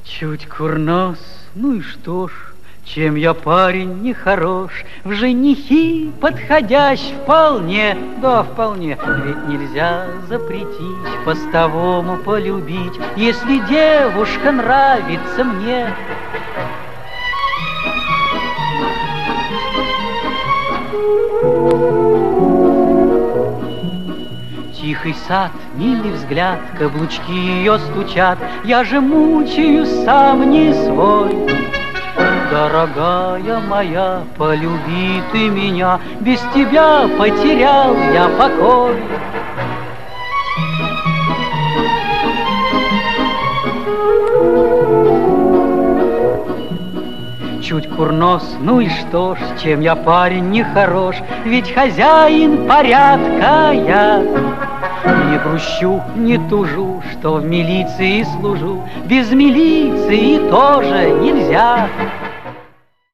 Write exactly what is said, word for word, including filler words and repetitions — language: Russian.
Чуть курнос, ну и что ж, чем я парень нехорош, в женихи подходящ вполне, да вполне. Ведь нельзя запретить постовому полюбить, если девушка нравится мне. Тихий сад, милый взгляд, каблучки ее стучат, я же мучаюсь сам не свой. Дорогая моя, полюби ты меня, без тебя потерял я покой. Чуть курнос, ну и что ж, чем я парень нехорош, ведь хозяин порядка я. Не грущу, не тужу, что в милиции служу, без милиции тоже нельзя.